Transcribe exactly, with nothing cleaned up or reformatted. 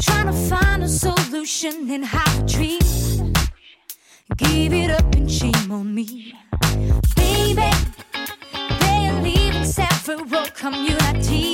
Trying to find a solution in how to treat. Give it up and shame on me. Baby, they are leaving several communities.